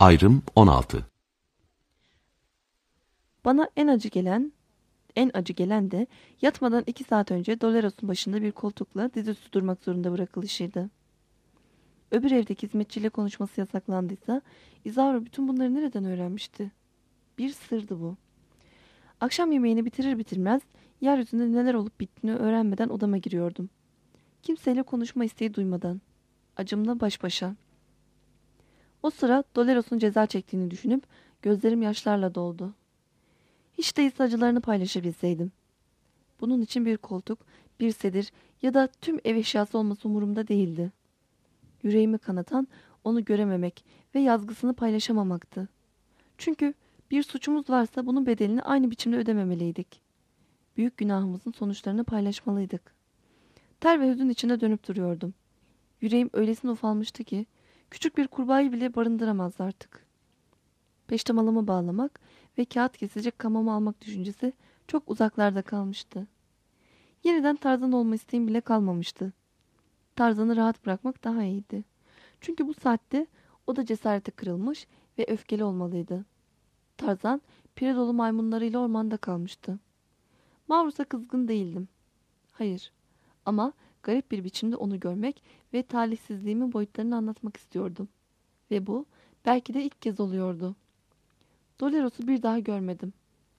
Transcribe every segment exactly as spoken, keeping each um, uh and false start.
Ayrım on altı. Bana en acı gelen, en acı gelen de yatmadan iki saat önce Dolores'un başında bir koltukla dizüstü durmak zorunda bırakılışıydı. Öbür evdeki hizmetçiyle konuşması yasaklandıysa İzabra bütün bunları nereden öğrenmişti? Bir sırdı bu. Akşam yemeğini bitirir bitirmez yeryüzünde neler olup bittiğini öğrenmeden odama giriyordum. Kimseyle konuşma isteği duymadan. Acımla baş başa. O sıra Dolores'un ceza çektiğini düşünüp gözlerim yaşlarla doldu. Hiç değilse acılarını paylaşabilseydim. Bunun için bir koltuk, bir sedir ya da tüm ev eşyası olması umurumda değildi. Yüreğimi kanatan onu görememek ve yazgısını paylaşamamaktı. Çünkü bir suçumuz varsa bunun bedelini aynı biçimde ödememeliydik. Büyük günahımızın sonuçlarını paylaşmalıydık. Ter ve hüzün içinde dönüp duruyordum. Yüreğim öylesine ufalmıştı ki küçük bir kurbağayı bile barındıramazdı artık. Peştemalımı bağlamak ve kağıt kesecek kamamı almak düşüncesi çok uzaklarda kalmıştı. Yeniden Tarzan olma isteğim bile kalmamıştı. Tarzan'ı rahat bırakmak daha iyiydi. Çünkü bu saatte o da cesareti kırılmış ve öfkeli olmalıydı. Tarzan pire dolu maymunlarıyla ormanda kalmıştı. Mavrus'a kızgın değildim. Hayır, ama garip bir biçimde onu görmek ve talihsizliğimin boyutlarını anlatmak istiyordum. Ve bu belki de ilk kez oluyordu. Dolores'u bir daha görmedim.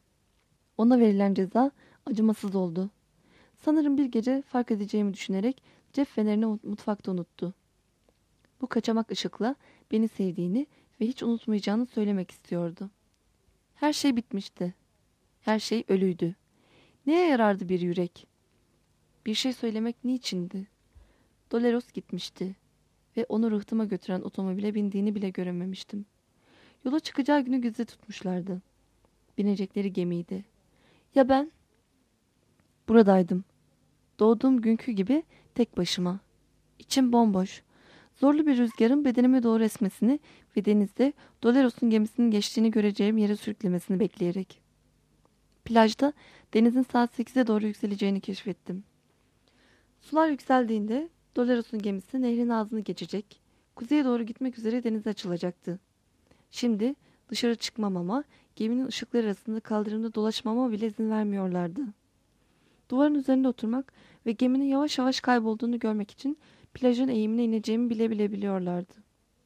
Ona verilen ceza acımasız oldu. Sanırım bir gece fark edeceğimi düşünerek cep fenerini mutfakta unuttu. Bu kaçamak ışıkla beni sevdiğini ve hiç unutmayacağını söylemek istiyordu. Her şey bitmişti. Her şey ölüydü. Neye yarardı bir yürek? Bir şey söylemek niçindi? Dolores gitmişti ve onu rıhtıma götüren otomobile bindiğini bile görememiştim. Yola çıkacağı günü gizli tutmuşlardı. Binecekleri gemiydi. Ya ben? Buradaydım. Doğduğum günkü gibi tek başıma. İçim bomboş. Zorlu bir rüzgarın bedenime doğru esmesini ve denizde Dolores'un gemisinin geçtiğini göreceğim yere sürüklemesini bekleyerek. Plajda denizin saat sekize doğru yükseleceğini keşfettim. Sular yükseldiğinde Dolores'un gemisi nehrin ağzını geçecek, kuzeye doğru gitmek üzere denize açılacaktı. Şimdi dışarı çıkmamama, geminin ışıkları arasında kaldırımda dolaşmama bile izin vermiyorlardı. Duvarın üzerinde oturmak ve geminin yavaş yavaş kaybolduğunu görmek için plajın eğimine ineceğimi bile bile biliyorlardı.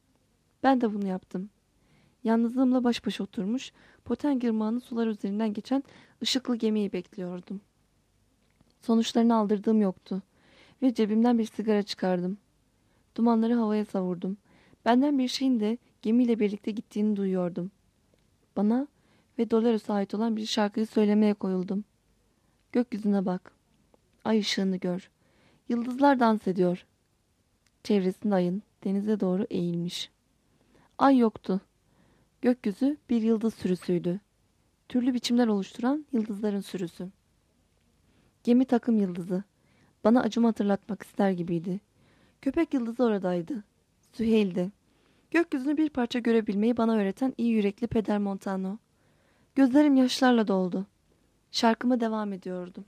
Ben de bunu yaptım. Yalnızlığımla baş başa oturmuş, Poteng Irmağı'nın sular üzerinden geçen ışıklı gemiyi bekliyordum. Sonuçlarını aldırdığım yoktu ve cebimden bir sigara çıkardım. Dumanları havaya savurdum. Benden bir şeyin de gemiyle birlikte gittiğini duyuyordum. Bana ve Dolores'e ait olan bir şarkıyı söylemeye koyuldum. Gökyüzüne bak. Ay ışığını gör. Yıldızlar dans ediyor. Çevresinde ayın denize doğru eğilmiş. Ay yoktu. Gökyüzü bir yıldız sürüsüydü. Türlü biçimler oluşturan yıldızların sürüsü. Gemi takım yıldızı. Bana acımı hatırlatmak ister gibiydi. Köpek yıldızı oradaydı. Süheyl'di. Gökyüzünü bir parça görebilmeyi bana öğreten iyi yürekli Peder Montano. Gözlerim yaşlarla doldu. Şarkıma devam ediyordum.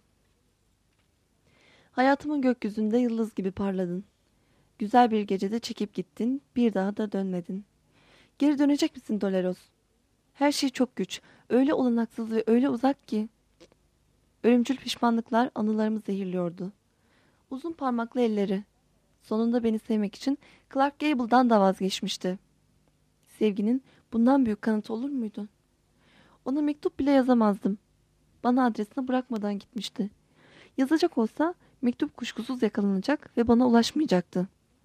Hayatımın gökyüzünde yıldız gibi parladın. Güzel bir gecede çekip gittin, bir daha da dönmedin. Geri dönecek misin Dolores? Her şey çok güç, öyle olanaksız ve öyle uzak ki. Ölümcül pişmanlıklar anılarımı zehirliyordu. Uzun parmaklı elleri. Sonunda beni sevmek için Clark Gable'dan da vazgeçmişti. Sevginin bundan büyük kanıtı olur muydu? Ona mektup bile yazamazdım. Bana adresine bırakmadan gitmişti. Yazacak olsa mektup kuşkusuz yakalanacak ve bana ulaşmayacaktı.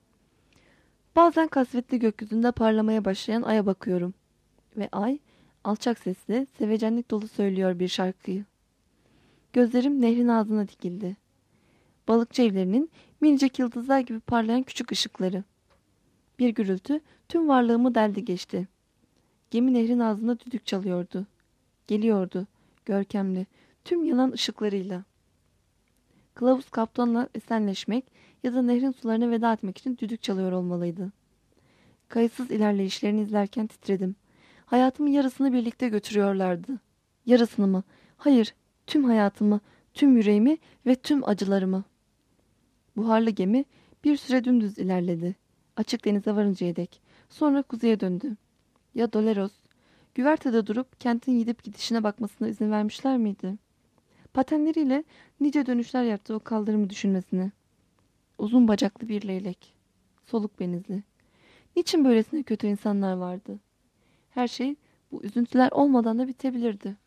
Bazen kasvetli gökyüzünde parlamaya başlayan aya bakıyorum. Ve ay alçak sesle sevecenlik dolu söylüyor bir şarkıyı. Gözlerim nehrin ağzına dikildi. Balıkçı evlerinin minicik yıldızlar gibi parlayan küçük ışıkları. Bir gürültü tüm varlığımı deldi geçti. Gemi nehrin ağzında düdük çalıyordu. Geliyordu, görkemli, tüm yanan ışıklarıyla. Kılavuz kaptanla esenleşmek ya da nehrin sularına veda etmek için düdük çalıyor olmalıydı. Kayıtsız ilerleyişlerini izlerken titredim. Hayatımın yarısını birlikte götürüyorlardı. Yarısını mı? Hayır, tüm hayatımı, tüm yüreğimi ve tüm acılarımı. Buharlı gemi bir süre dümdüz ilerledi. Açık denize varıncaya dek. Sonra kuzeye döndü. Ya Dolores? Güvertede durup kentin gidip gidişine bakmasına izin vermişler miydi? Patenleriyle nice dönüşler yaptı o kaldırımı düşünmesine. Uzun bacaklı bir leylek. Soluk benizli. Niçin böylesine kötü insanlar vardı? Her şey bu üzüntüler olmadan da bitebilirdi.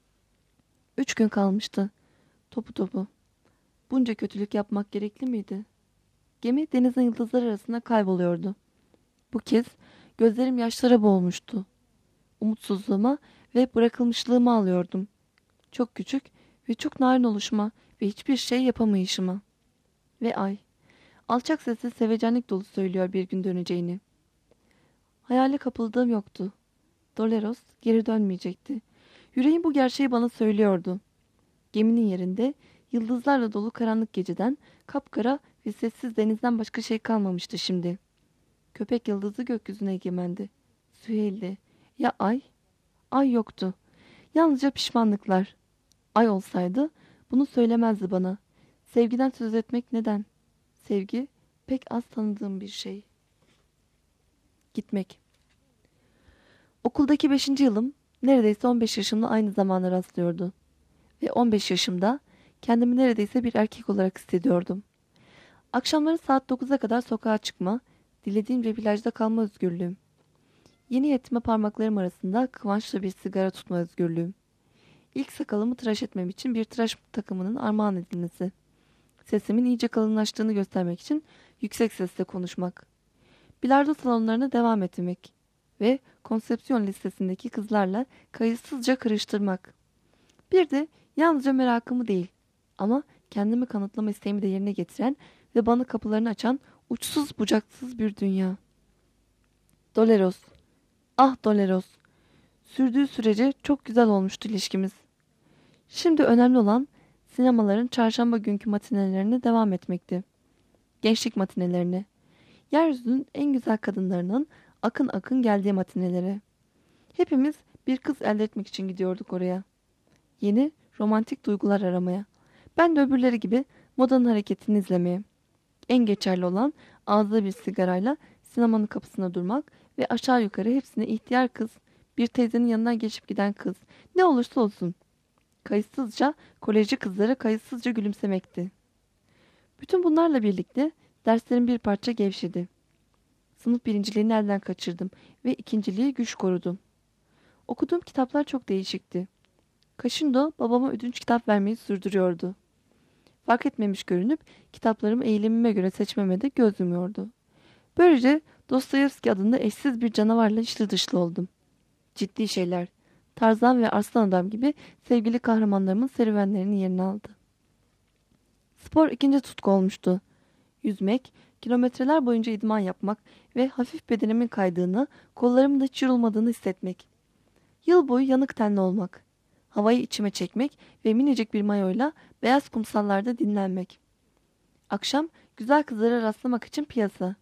Üç gün kalmıştı. Topu topu. Bunca kötülük yapmak gerekli miydi? Gemi denizin yıldızlar arasında kayboluyordu. Bu kez gözlerim yaşlara boğulmuştu. Umutsuzluğuma ve bırakılmışlığıma alıyordum. Çok küçük ve çok narin oluşuma ve hiçbir şey yapamayışıma. Ve ay, alçak sesle sevecenlik dolu söylüyor bir gün döneceğini. Hayale kapıldığım yoktu. Dolores geri dönmeyecekti. Yüreğim bu gerçeği bana söylüyordu. Geminin yerinde yıldızlarla dolu karanlık geceden, kapkara ve sessiz denizden başka şey kalmamıştı şimdi. Köpek yıldızı gökyüzüne egemendi. Süheyl'di. Ya ay? Ay yoktu. Yalnızca pişmanlıklar. Ay olsaydı bunu söylemezdi bana. Sevgiden söz etmek neden? Sevgi pek az tanıdığım bir şey. Gitmek. Okuldaki beşinci yılım neredeyse on beş yaşımla aynı zamana rastlıyordu. Ve on beş yaşımda kendimi neredeyse bir erkek olarak hissediyordum. Akşamları saat dokuza kadar sokağa çıkma, dilediğimce plajda kalma özgürlüğüm. Yeni yetme parmaklarım arasında kıvançla bir sigara tutma özgürlüğüm. İlk sakalımı tıraş etmem için bir tıraş takımının armağan edilmesi. Sesimin iyice kalınlaştığını göstermek için yüksek sesle konuşmak. Bilardo salonlarına devam etmek. Ve konsepsiyon listesindeki kızlarla kayıtsızca karıştırmak. Bir de yalnızca merakımı değil ama kendimi kanıtlama isteğimi de yerine getiren ve bana kapılarını açan uçsuz bucaksız bir dünya. Dolores. Ah Dolores. Sürdüğü sürece çok güzel olmuştu ilişkimiz. Şimdi önemli olan sinemaların çarşamba günkü matinelerine devam etmekti. Gençlik matinelerine. Yeryüzünün en güzel kadınlarının akın akın geldiği matinelere. Hepimiz bir kız elde etmek için gidiyorduk oraya. Yeni romantik duygular aramaya. Ben de öbürleri gibi modanın hareketini izlemeye. En geçerli olan ağızda bir sigarayla sinemanın kapısına durmak ve aşağı yukarı hepsine ihtiyar kız, bir teyzenin yanından geçip giden kız, ne olursa olsun. Kayıtsızca, kolejci kızlara kayıtsızca gülümsemekti. Bütün bunlarla birlikte derslerim bir parça gevşedi. Sınıf birinciliğini elden kaçırdım ve ikinciliği güç korudum. Okuduğum kitaplar çok değişikti. Kaşındo babama ödünç kitap vermeyi sürdürüyordu. Fark etmemiş görünüp kitaplarımı eğilimime göre seçmeme de göz yumuyordu. Böylece Dostoyevski adında eşsiz bir canavarla içli dışlı oldum. Ciddi şeyler, Tarzan ve Arslan Adam gibi sevgili kahramanlarımın serüvenlerinin yerini aldı. Spor ikinci tutku olmuştu. Yüzmek, kilometreler boyunca idman yapmak ve hafif bedenimin kaydığını, kollarımın da hiç yorulmadığını hissetmek. Yıl boyu yanık tenli olmak. Havayı içime çekmek ve minicik bir mayoyla beyaz kumsallarda dinlenmek. Akşam güzel kızlara rastlamak için piyasa.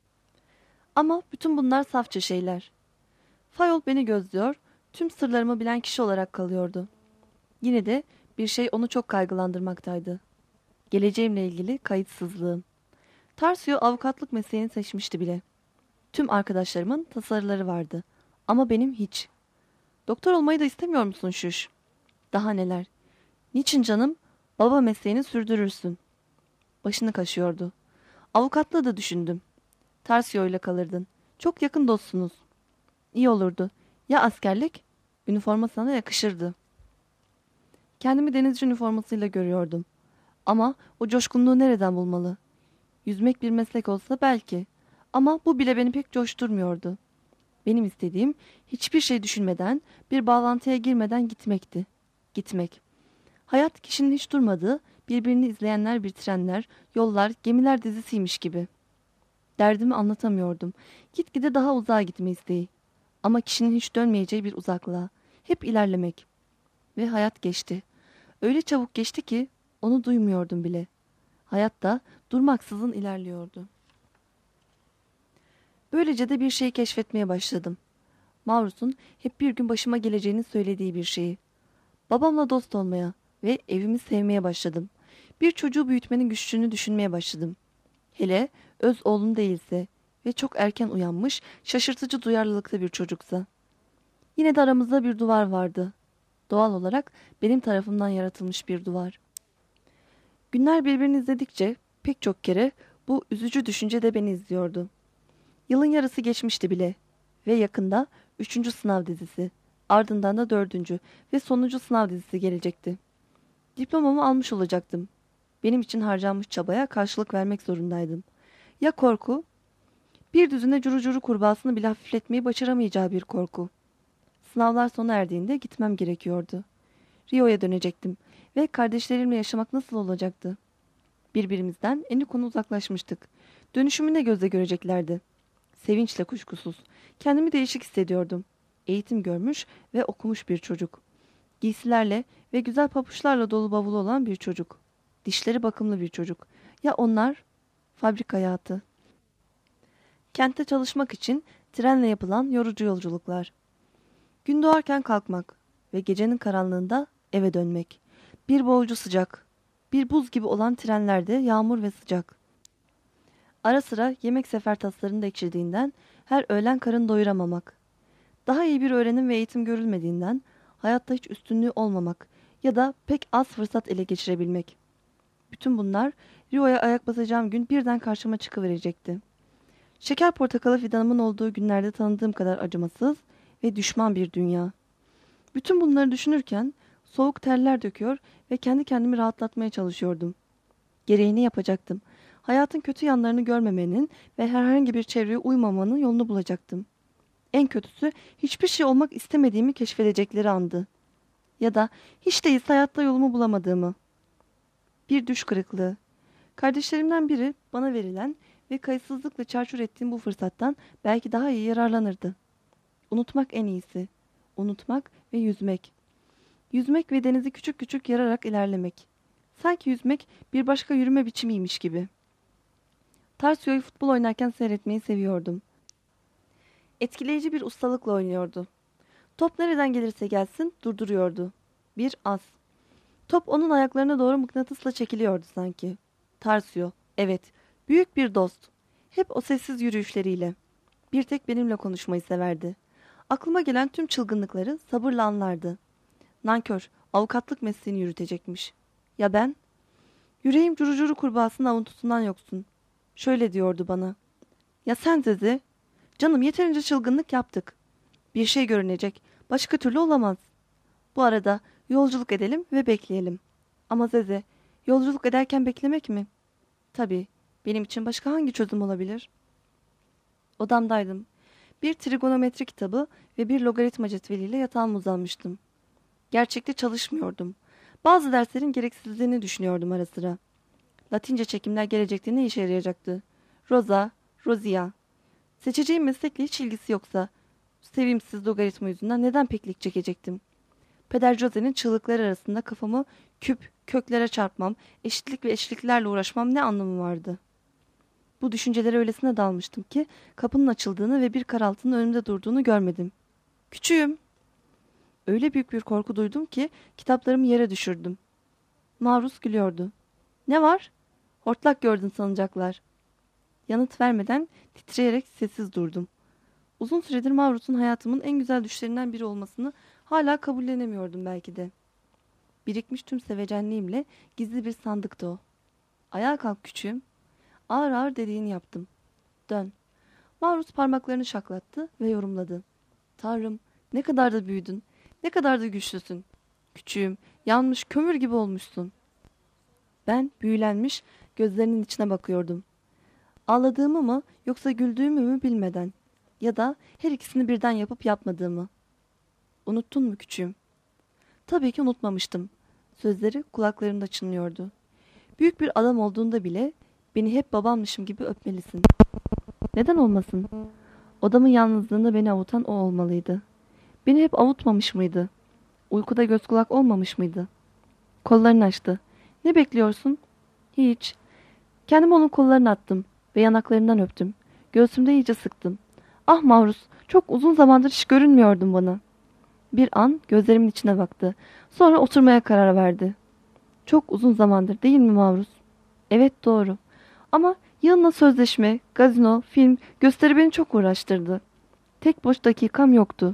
Ama bütün bunlar safça şeyler. Fayol beni gözlüyor, tüm sırlarımı bilen kişi olarak kalıyordu. Yine de bir şey onu çok kaygılandırmaktaydı. Geleceğimle ilgili kayıtsızlığım. Tarsio avukatlık mesleğini seçmişti bile. Tüm arkadaşlarımın tasarıları vardı. Ama benim hiç. Doktor olmayı da istemiyor musun Şuş? Daha neler? Niçin canım? Baba mesleğini sürdürürsün. Başını kaşıyordu. Avukatlığı da düşündüm. Tarsio ile kalırdın. Çok yakın dostsunuz. İyi olurdu. Ya askerlik? Üniforma sana yakışırdı. Kendimi denizci üniformasıyla görüyordum. Ama o coşkunluğu nereden bulmalı? Yüzmek bir meslek olsa belki. Ama bu bile beni pek coşturmuyordu. Benim istediğim hiçbir şey düşünmeden, bir bağlantıya girmeden gitmekti. Gitmek. Hayat kişinin hiç durmadığı, birbirini izleyenler bir trenler, yollar, gemiler dizisiymiş gibi. Derdimi anlatamıyordum. Gitgide daha uzağa gitme isteği. Ama kişinin hiç dönmeyeceği bir uzaklığa. Hep ilerlemek. Ve hayat geçti. Öyle çabuk geçti ki onu duymuyordum bile. Hayat da durmaksızın ilerliyordu. Böylece de bir şeyi keşfetmeye başladım. Maurus'un hep bir gün başıma geleceğini söylediği bir şeyi. Babamla dost olmaya ve evimi sevmeye başladım. Bir çocuğu büyütmenin güçlüğünü düşünmeye başladım. Hele öz oğlum değilse ve çok erken uyanmış, şaşırtıcı duyarlılıkta bir çocuksa. Yine de aramızda bir duvar vardı. Doğal olarak benim tarafımdan yaratılmış bir duvar. Günler birbirini izledikçe pek çok kere bu üzücü düşünce de beni izliyordu. Yılın yarısı geçmişti bile ve yakında üçüncü sınav dizisi, ardından da dördüncü ve sonuncu sınav dizisi gelecekti. Diplomamı almış olacaktım. Benim için harcanmış çabaya karşılık vermek zorundaydım. Ya korku? Bir düzine curu curu kurbağasını bile hafifletmeyi başaramayacağı bir korku. Sınavlar sona erdiğinde gitmem gerekiyordu. Rio'ya dönecektim ve kardeşlerimle yaşamak nasıl olacaktı? Birbirimizden eni konu uzaklaşmıştık. Dönüşümü ne gözle göreceklerdi? Sevinçle kuşkusuz. Kendimi değişik hissediyordum. Eğitim görmüş ve okumuş bir çocuk. Giysilerle ve güzel papuçlarla dolu bavulu olan bir çocuk. Dişleri bakımlı bir çocuk. Ya onlar? Fabrika hayatı. Kentte çalışmak için trenle yapılan yorucu yolculuklar. Gün doğarken kalkmak ve gecenin karanlığında eve dönmek. Bir boğucu sıcak. Bir buz gibi olan trenlerde yağmur ve sıcak. Ara sıra yemek sefer taslarını da ekşidiğinden her öğlen karın doyuramamak. Daha iyi bir öğrenim ve eğitim görülmediğinden hayatta hiç üstünlüğü olmamak ya da pek az fırsat ele geçirebilmek. Bütün bunlar Rio'ya ayak basacağım gün birden karşıma çıkıverecekti. Şeker portakalı fidanımın olduğu günlerde tanıdığım kadar acımasız ve düşman bir dünya. Bütün bunları düşünürken soğuk terler döküyor ve kendi kendimi rahatlatmaya çalışıyordum. Gereğini yapacaktım. Hayatın kötü yanlarını görmemenin ve herhangi bir çevreye uymamanın yolunu bulacaktım. En kötüsü hiçbir şey olmak istemediğimi keşfedecekleri andı. Ya da hiç değilse hayatta yolumu bulamadığımı. Bir düş kırıklığı. Kardeşlerimden biri bana verilen ve kayıtsızlıkla çarçur ettiğim bu fırsattan belki daha iyi yararlanırdı. Unutmak en iyisi. Unutmak ve yüzmek. Yüzmek ve denizi küçük küçük yararak ilerlemek. Sanki yüzmek bir başka yürüme biçimiymiş gibi. Tarsio'yu futbol oynarken seyretmeyi seviyordum. Etkileyici bir ustalıkla oynuyordu. Top nereden gelirse gelsin durduruyordu. Bir az. Top onun ayaklarına doğru mıknatısla çekiliyordu sanki. Tarsio, evet, büyük bir dost. Hep o sessiz yürüyüşleriyle. Bir tek benimle konuşmayı severdi. Aklıma gelen tüm çılgınlıkları sabırla anlardı. Nankör, avukatlık mesleğini yürütecekmiş. Ya ben? Yüreğim curu curu kurbağasının avuntusundan yoksun. Şöyle diyordu bana. Ya sen Zeze? Canım yeterince çılgınlık yaptık. Bir şey görünecek. Başka türlü olamaz. Bu arada yolculuk edelim ve bekleyelim. Ama Zeze, yolculuk ederken beklemek mi? Tabii, benim için başka hangi çözüm olabilir? Odamdaydım. Bir trigonometri kitabı ve bir logaritma cetveliyle yatağıma uzanmıştım. Gerçekte çalışmıyordum. Bazı derslerin gereksizliğini düşünüyordum ara sıra. Latince çekimler gelecekte ne işe yarayacaktı? Rosa, Rosia. Seçeceğim meslekle hiç ilgisi yoksa, sevimsiz logaritma yüzünden neden peklik çekecektim? Peder Jose'nin çığlıkları arasında kafamı küp, köklere çarpmam, eşitlik ve eşliklerle uğraşmam ne anlamı vardı? Bu düşüncelere öylesine dalmıştım ki kapının açıldığını ve bir karaltının önümde durduğunu görmedim. Küçüğüm. Öyle büyük bir korku duydum ki kitaplarımı yere düşürdüm. Mavrus gülüyordu. Ne var? Hortlak gördün sanacaklar. Yanıt vermeden titreyerek sessiz durdum. Uzun süredir Mavrus'un hayatımın en güzel düşlerinden biri olmasını hala kabullenemiyordum belki de. Birikmiş tüm sevecenliğimle gizli bir sandıktı o. Ayağa kalk küçüğüm. Ağır ağır dediğini yaptım. Dön. Mavrus parmaklarını şaklattı ve yorumladı. Tanrım, ne kadar da büyüdün, ne kadar da güçlüsün. Küçüğüm, yanmış kömür gibi olmuşsun. Ben büyülenmiş, gözlerinin içine bakıyordum. Ağladığımı mı yoksa güldüğümü mü bilmeden ya da her ikisini birden yapıp yapmadığımı. Unuttun mu küçüğüm? Tabii ki unutmamıştım. Sözleri kulaklarımda çınlıyordu. Büyük bir adam olduğunda bile beni hep babammışım gibi öpmelisin. Neden olmasın? Odamın yalnızlığında beni avutan o olmalıydı. Beni hep avutmamış mıydı? Uykuda göz kulak olmamış mıydı? Kollarını açtı. Ne bekliyorsun? Hiç. Kendimi onun kollarına attım ve yanaklarından öptüm. Göğsümde iyice sıktım. Ah Mavrus, çok uzun zamandır hiç görünmüyordun bana. Bir an gözlerimin içine baktı. Sonra oturmaya karar verdi. Çok uzun zamandır değil mi Mavrus? Evet doğru. Ama yığınla sözleşme, gazino, film, gösteri beni çok uğraştırdı. Tek boş dakikam yoktu.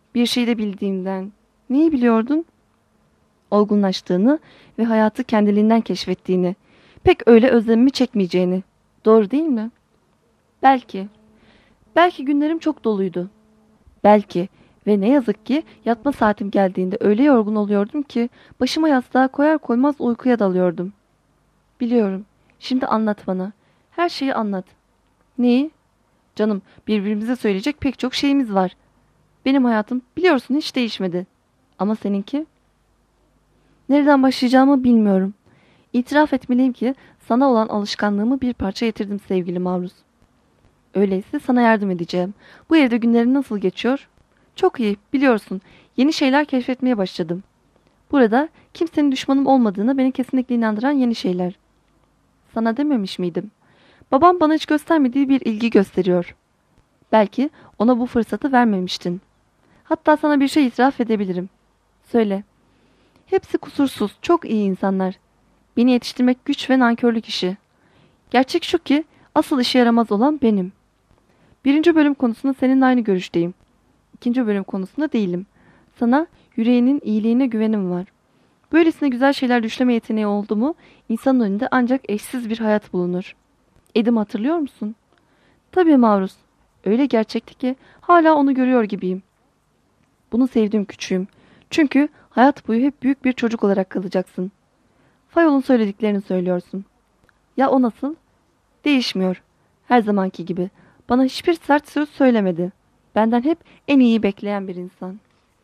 Bir şey de bildiğimden. Neyi biliyordun? Olgunlaştığını ve hayatı kendiliğinden keşfettiğini. Pek öyle özlemimi çekmeyeceğini. Doğru değil mi? Belki. Belki günlerim çok doluydu. Belki ve ne yazık ki yatma saatim geldiğinde öyle yorgun oluyordum ki başıma yastığa koyar koymaz uykuya dalıyordum. Biliyorum. Şimdi anlat bana. Her şeyi anlat. Neyi? Canım, birbirimize söyleyecek pek çok şeyimiz var. Benim hayatım biliyorsun hiç değişmedi. Ama seninki? Nereden başlayacağımı bilmiyorum. İtiraf etmeliyim ki sana olan alışkanlığımı bir parça yitirdim sevgili Mavruz. Öyleyse sana yardım edeceğim. Bu evde günlerin nasıl geçiyor? Çok iyi, biliyorsun. Yeni şeyler keşfetmeye başladım. Burada kimsenin düşmanım olmadığını beni kesinlikle inandıran yeni şeyler. Sana dememiş miydim? Babam bana hiç göstermediği bir ilgi gösteriyor. Belki ona bu fırsatı vermemiştin. Hatta sana bir şey itiraf edebilirim. Söyle. Hepsi kusursuz, çok iyi insanlar. Beni yetiştirmek güç ve nankörlük işi. Gerçek şu ki asıl işe yaramaz olan benim. Birinci bölüm konusunda seninle aynı görüşteyim. İkinci bölüm konusunda değilim. Sana yüreğinin iyiliğine güvenim var. Böylesine güzel şeyler düşleme yeteneği oldu mu insanın önünde ancak eşsiz bir hayat bulunur. Edim hatırlıyor musun? Tabii Mavruz. Öyle gerçekti ki hala onu görüyor gibiyim. Bunu sevdim küçüğüm. Çünkü hayat boyu hep büyük bir çocuk olarak kalacaksın. Fayol'un söylediklerini söylüyorsun. Ya o nasıl? Değişmiyor. Her zamanki gibi. Bana hiçbir sert söz söylemedi. Benden hep en iyiyi bekleyen bir insan.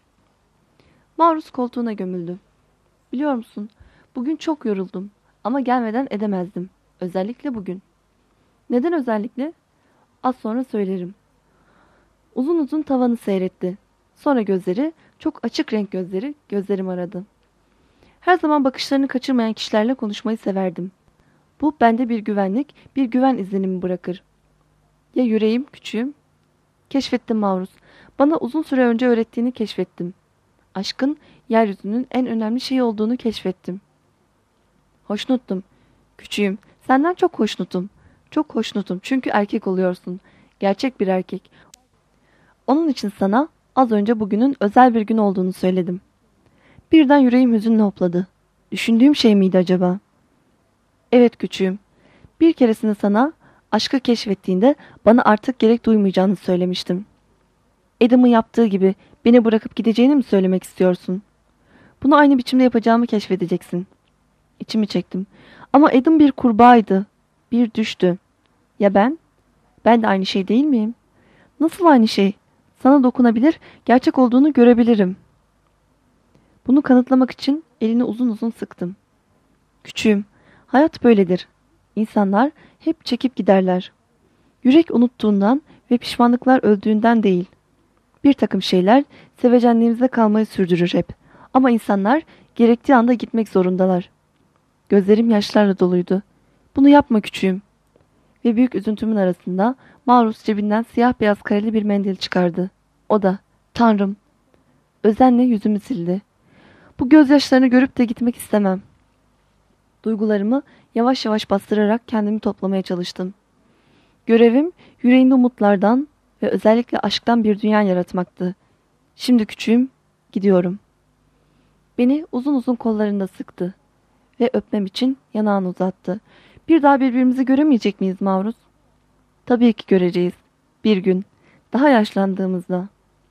Mavruz koltuğuna gömüldü. Biliyor musun? Bugün çok yoruldum. Ama gelmeden edemezdim. Özellikle bugün. Neden özellikle? Az sonra söylerim. Uzun uzun tavanı seyretti. Sonra gözleri, çok açık renk gözleri, gözlerim aradı. Her zaman bakışlarını kaçırmayan kişilerle konuşmayı severdim. Bu bende bir güvenlik, bir güven izlenimi bırakır. Ya yüreğim, küçüğüm? Keşfettim Mavruz. Bana uzun süre önce öğrettiğini keşfettim. Aşkın, yeryüzünün en önemli şeyi olduğunu keşfettim. Hoşnuttum. Küçüğüm, senden çok hoşnutum. Çok hoşnutum çünkü erkek oluyorsun. Gerçek bir erkek. Onun için sana az önce bugünün özel bir gün olduğunu söyledim. Birden yüreğim hüzünle hopladı. Düşündüğüm şey miydi acaba? Evet küçüğüm. Bir keresinde sana aşkı keşfettiğinde bana artık gerek duymayacağını söylemiştim. Adam'ın yaptığı gibi beni bırakıp gideceğini mi söylemek istiyorsun? Bunu aynı biçimde yapacağımı keşfedeceksin. İçimi çektim. Ama Adam bir kurbağaydı. Bir düştü. Ya ben? Ben de aynı şey değil miyim? Nasıl aynı şey? Sana dokunabilir, gerçek olduğunu görebilirim. Bunu kanıtlamak için elini uzun uzun sıktım. Küçüğüm, hayat böyledir. İnsanlar hep çekip giderler. Yürek unuttuğundan ve pişmanlıklar öldüğünden değil. Bir takım şeyler sevecenliğimizde kalmayı sürdürür hep. Ama insanlar gerektiği anda gitmek zorundalar. Gözlerim yaşlarla doluydu. Bunu yapma küçüğüm. Ve büyük üzüntümün arasında Mavruz cebinden siyah beyaz kareli bir mendil çıkardı. O da, Tanrım. Özenle yüzümü sildi. Bu gözyaşlarını görüp de gitmek istemem. Duygularımı yavaş yavaş bastırarak kendimi toplamaya çalıştım. Görevim yüreğinde umutlardan ve özellikle aşktan bir dünya yaratmaktı. Şimdi küçüğüm, gidiyorum. Beni uzun uzun kollarında sıktı ve öpmem için yanağını uzattı. Bir daha birbirimizi göremeyecek miyiz Mavruz? Tabii ki göreceğiz. Bir gün, daha yaşlandığımızda.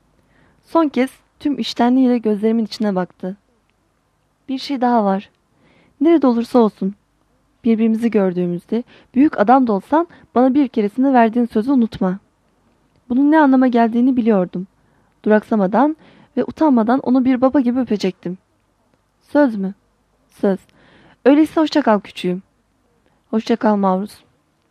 Son kez tüm içtenliğiyle gözlerimin içine baktı. Bir şey daha var. Nerede olursa olsun. Birbirimizi gördüğümüzde büyük adam da olsan bana bir keresinde verdiğin sözü unutma. Bunun ne anlama geldiğini biliyordum. Duraksamadan ve utanmadan onu bir baba gibi öpecektim. Söz mü? Söz. Öyleyse hoşça kal küçüğüm. Hoşça kal Mavruz.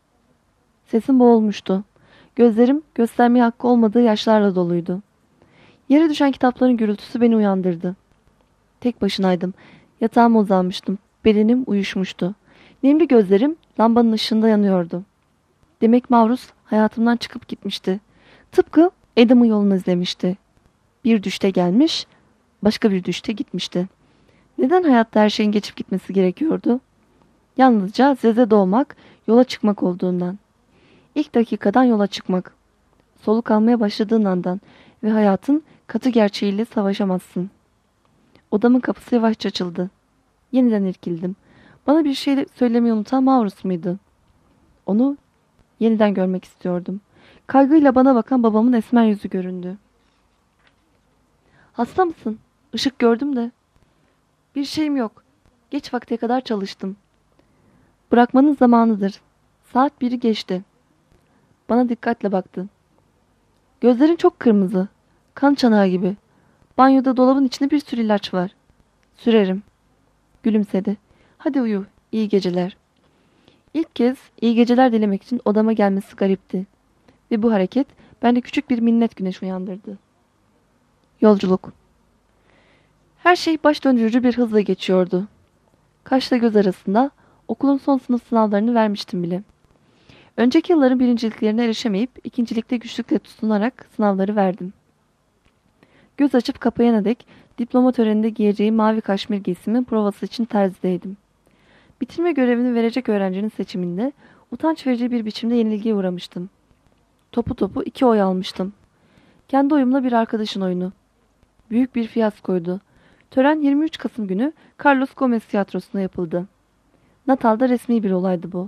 Sesim boğulmuştu. Gözlerim göstermeye hakkı olmadığı yaşlarla doluydu. Yere düşen kitapların gürültüsü beni uyandırdı. Tek başınaydım. Yatağıma uzanmıştım. Bedenim uyuşmuştu. Nemli gözlerim lambanın ışığında yanıyordu. Demek Mavruz hayatımdan çıkıp gitmişti. Tıpkı Adam'ın yolunu izlemişti. Bir düşte gelmiş, başka bir düşte gitmişti. Neden hayatta her şeyin geçip gitmesi gerekiyordu? Yalnızca zeze doğmak, yola çıkmak olduğundan. İlk dakikadan yola çıkmak. Soluk almaya başladığın andan ve hayatın katı gerçeğiyle savaşamazsın. Odamın kapısı yavaşça açıldı. Yeniden irkildim. Bana bir şey söylemeyi unutan Maurus muydu? Onu yeniden görmek istiyordum. Kaygıyla bana bakan babamın esmer yüzü göründü. Hasta mısın? Işık gördüm de. Bir şeyim yok. Geç vakte kadar çalıştım. Bırakmanın zamanıdır. Saat biri geçti. Bana dikkatle baktı. Gözlerin çok kırmızı. Kan çanağı gibi. Banyoda dolabın içinde bir sürü ilaç var. Sürerim. Gülümsedi. Hadi uyu. İyi geceler. İlk kez iyi geceler dilemek için odama gelmesi garipti. Ve bu hareket bende küçük bir minnet güneş uyandırdı. Yolculuk. Her şey baş döndürücü bir hızla geçiyordu. Kaşla göz arasında okulun son sınıf sınavlarını vermiştim bile. Önceki yılların birinciliklerine erişemeyip ikincilikte güçlükle tutunarak sınavları verdim. Göz açıp kapayana dek diploma töreninde giyeceğim mavi kaşmir giysimi provası için terzideydim. Bitirme görevini verecek öğrencinin seçiminde utanç verici bir biçimde yenilgiye uğramıştım. Topu topu iki oy almıştım. Kendi oyumla bir arkadaşın oyunu. Büyük bir fiyaskoydu. Tören yirmi üç Kasım günü Carlos Gomez tiyatrosunda yapıldı. Natal'da resmi bir olaydı bu.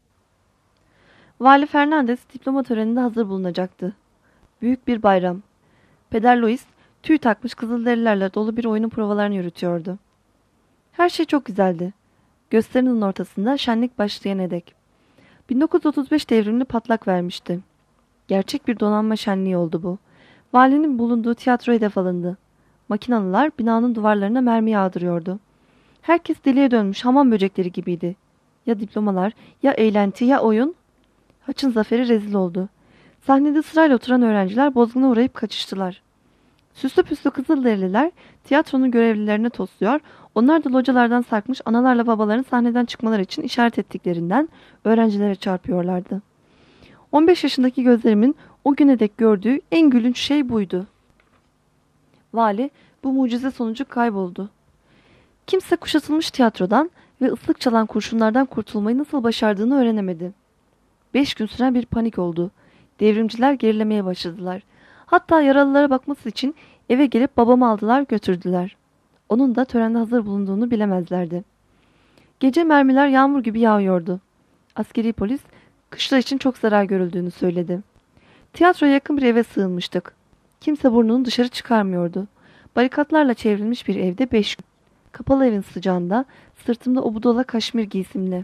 Vali Fernandez diploma töreninde hazır bulunacaktı. Büyük bir bayram. Peder Luis tüy takmış kızılderililerle dolu bir oyunun provalarını yürütüyordu. Her şey çok güzeldi. Gösterinin ortasında şenlik başlayana dek. bin dokuz yüz otuz beş devrimli patlak vermişti. Gerçek bir donanma şenliği oldu bu. Valinin bulunduğu tiyatro hedef alındı. Makinalılar binanın duvarlarına mermi yağdırıyordu. Herkes deliye dönmüş hamam böcekleri gibiydi. Ya diplomalar, ya eğlenti, ya oyun. Haçın zaferi rezil oldu. Sahnede sırayla oturan öğrenciler bozguna uğrayıp kaçıştılar. Süslü püslü Kızılderililer tiyatronun görevlilerine tosluyor, onlar da localardan sarkmış analarla babaların sahneden çıkmaları için işaret ettiklerinden öğrencilere çarpıyorlardı. on beş yaşındaki gözlerimin o güne dek gördüğü en gülünç şey buydu. Vali bu mucize sonucu kayboldu. Kimse kuşatılmış tiyatrodan ve ıslık çalan kurşunlardan kurtulmayı nasıl başardığını öğrenemedi. Beş gün süren bir panik oldu. Devrimciler gerilemeye başladılar. Hatta yaralılara bakması için eve gelip babamı aldılar götürdüler. Onun da törende hazır bulunduğunu bilemezlerdi. Gece mermiler yağmur gibi yağıyordu. Askeri polis kışla için çok zarar görüldüğünü söyledi. Tiyatroya yakın bir eve sığınmıştık. Kimse burnunu dışarı çıkarmıyordu. Barikatlarla çevrilmiş bir evde beş gün. Kapalı evin sıcağında sırtımda o budala kaşmir giysimle.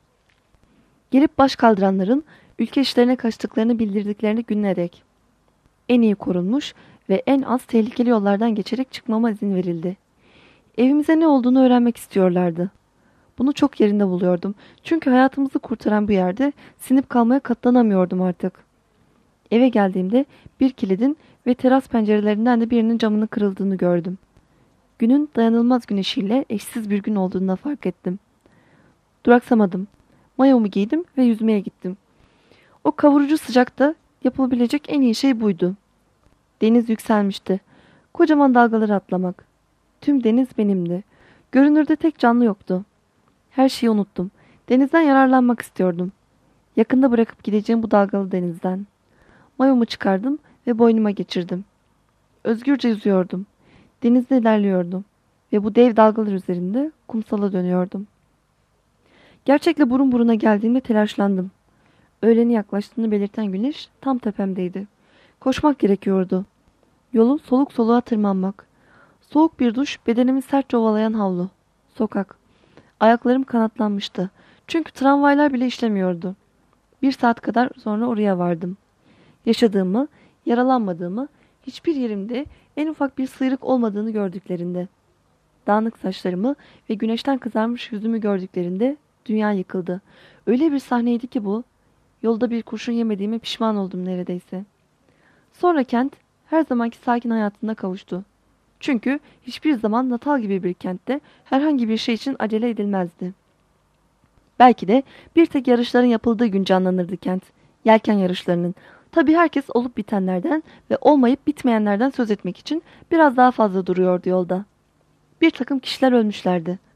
Gelip baş kaldıranların ülke işlerine kaçtıklarını bildirdiklerini gününe dek. En iyi korunmuş ve en az tehlikeli yollardan geçerek çıkmama izin verildi. Evimize ne olduğunu öğrenmek istiyorlardı. Bunu çok yerinde buluyordum. Çünkü hayatımızı kurtaran bu yerde sinip kalmaya katlanamıyordum artık. Eve geldiğimde bir kilidin ve teras pencerelerinden de birinin camının kırıldığını gördüm. Günün dayanılmaz güneşiyle eşsiz bir gün olduğunu fark ettim. Duraksamadım. Mayomu giydim ve yüzmeye gittim. O kavurucu sıcakta yapılabilecek en iyi şey buydu. Deniz yükselmişti. Kocaman dalgaları atlamak. Tüm deniz benimdi. Görünürde tek canlı yoktu. Her şeyi unuttum. Denizden yararlanmak istiyordum. Yakında bırakıp gideceğim bu dalgalı denizden. Mayomu çıkardım ve boynuma geçirdim. Özgürce yüzüyordum. Denizde ilerliyordum. Ve bu dev dalgalar üzerinde kumsala dönüyordum. Gerçekle burun buruna geldiğimde telaşlandım. Öğleni yaklaştığını belirten güneş tam tepemdeydi. Koşmak gerekiyordu. Yolum soluk soluğa tırmanmak. Soğuk bir duş, bedenimi sertçe ovalayan havlu. Sokak. Ayaklarım kanatlanmıştı. Çünkü tramvaylar bile işlemiyordu. Bir saat kadar sonra oraya vardım. Yaşadığımı, yaralanmadığımı, hiçbir yerimde en ufak bir sıyrık olmadığını gördüklerinde. Dağınık saçlarımı ve güneşten kızarmış yüzümü gördüklerinde dünya yıkıldı. Öyle bir sahneydi ki bu. Yolda bir kurşun yemediğime pişman oldum neredeyse. Sonra kent her zamanki sakin hayatına kavuştu. Çünkü hiçbir zaman Natal gibi bir kentte herhangi bir şey için acele edilmezdi. Belki de bir tek yarışların yapıldığı gün canlanırdı kent. Yelken yarışlarının. Tabii herkes olup bitenlerden ve olmayıp bitmeyenlerden söz etmek için biraz daha fazla duruyordu yolda. Bir takım kişiler ölmüşlerdi.